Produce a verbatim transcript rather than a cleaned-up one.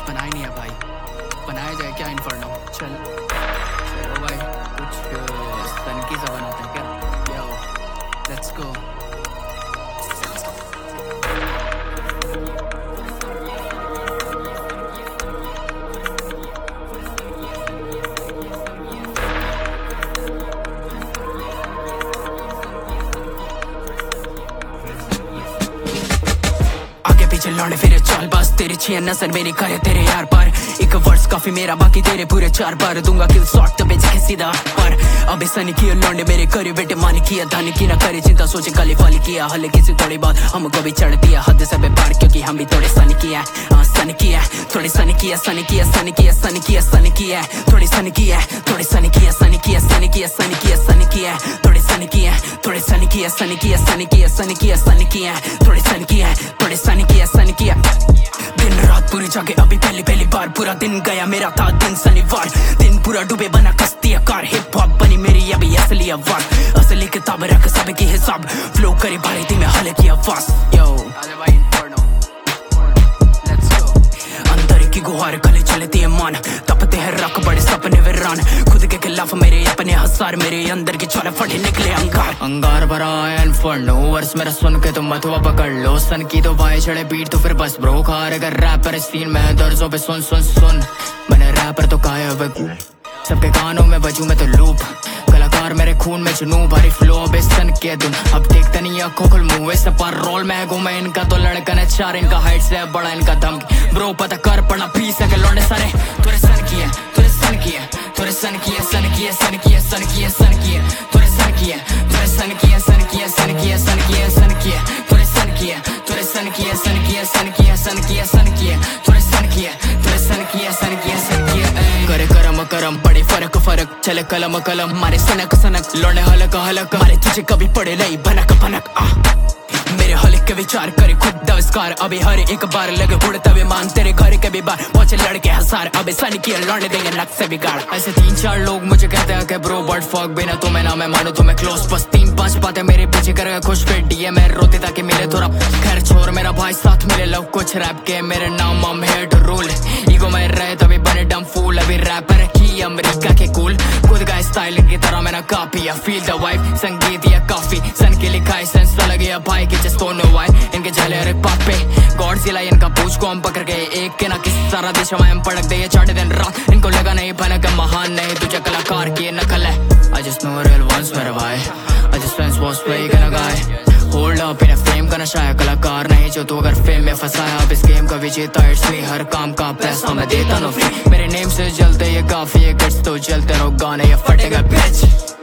बनाया नहीं है भाई, बनाया जाए क्या इन्फर्नो? चल चलो भाई, कुछ सनकी सा बनाते हैं क्या? Yo let's go. पीछे लौंडे फिरे चाल बास, तेरी छिया नजर मेरी करे तेरे यार पर। एक वर्ड्स काफी मेरा, बाकी तेरे पूरे चार बार दूंगा किल शॉट तो बेच के सीधा पर। अब सनी किया लौंडे मेरे करे बेटे मानी किया, धानी की ना करे चिंता सोचे काली फाली किया। हले किसी थोड़ी बात हमको भी चढ़ दिया हद से बेपार, क्योंकि हम भी थोड़े सनी किया सनी किया थोड़ी सनी किया सनी किया सनी किया सनी किया सनी किया थोड़ी सनी किया थोड़ी सनी किया सनी किया सनी किया सनी किया सनी किया थोड़ी सनी किया थोड़ी सनी किया सनी किया सनी किया सनी किया सनी किया थोड़ी सनी किया थोड़ी सनी किया सनी किया। दिन रात पूरी जागे अभी पहली पहली बार, पूरा दिन गया मेरा था दिन शनिवार। दिन पूरा डूबे बना कस्ती कार, हिप हॉप बनी मेरी अभी असली आवाज। असली किताब रख सब की हिसाब, फ्लो करे भारी थी मैं हले की आवाज। यो अंदर की गुहार गले चलती है मान, तपते हैं रख बड़े सपने वीरान। खुद के खिलाफ मेरे अपने हजार, मेरे अंदर की छोले फटे निकले अंगार। अंगार भरा इन्फर्नो, वर्स मेरा सुन के तुम मतवा पकड़ लो। सन की तो भाई चढ़े बीट तो फिर बस ब्रो खार। अगर रैपर सीन में दर्जों पे सुन सुन सुन, मैंने रैपर तो काया सबके कानों में बजू मैं तो लूप। कलाकार मेरे खून में जुनू, भारी फ्लो बेसन के तुम अब देखते नहीं आंखों खुल मुंह से पर रोल में घूमे इनका तो लड़का ने चार, इनका हाइट से बड़ा इनका धमकी। ब्रो पता कर पड़ा पीस है के लौंडे सारे थोड़े सन किए थोड़े सन किए थोड़े सन किए सन किए सन किए सन किए सन किए थोड़े सन किए थोड़े सन किए सन किए सन किए सन किए सन किए थोड़े सन किए थोड़े सन किए सन किए सन किए सन किए सन किए थोड़े सन किए थोड़े सन किए सन किए सन किए। करे करम करम पड़े फर्क फर्क चले कलम कलम मारे सनक सनक लौंडे हलक हलक मारे तुझे कभी पड़े नहीं भनक भनक। आ मेरे हलक के विचार करे खुद दविस्कार, अभी हर एक बार लगे उड़ता विमान। तेरे घर के भी बार पहुंचे लड़के हजार, अबे सनी किया लौंडे देंगे नक से बिगाड़। ऐसे तीन चार लोग मुझे कहते हैं कि ब्रो बट फक बिना तुम्हें ना मैं मानू तुम्हें क्लोज। बस तीन पांच बातें मेरे पीछे कर खुश पे डीए में रोते ताकि मिले थोड़ा खैर छोड़। मेरा भाई साथ मिले लव कुछ रैप के मेरे नाम हम हेयर टू रूल। ईगो में रहे तभी बने डम फूल, अभी रैपर की अमेरिका के कूल। खुद का स्टाइल की तरह मैंने कापी, फील द वाइब संगीत या काफी सन के लिखा है सेंस लगे भाई के जस्ट don't know why इनके जले हर एक बात पे गॉड सिला इनका पूछ को हम पकड़ गए एक के ना किस सारा देश में हम पड़क दे ये चाटे दिन रात। इनको लगा नहीं भनक महान नहीं तुझे कलाकार की नकल है। I just know real ones मेरा भाई, I just fans was way gonna guy hold up in a frame का नशा है कलाकार नहीं जो तू अगर फेम में फंसाया। अब इस गेम का विजेता इट्स मी, हर काम का पैसा मैं देता नो फ्री। मेरे नेम से जलते ये काफी है गट्स तो जलते रहो गाने ये फटेगा बिच।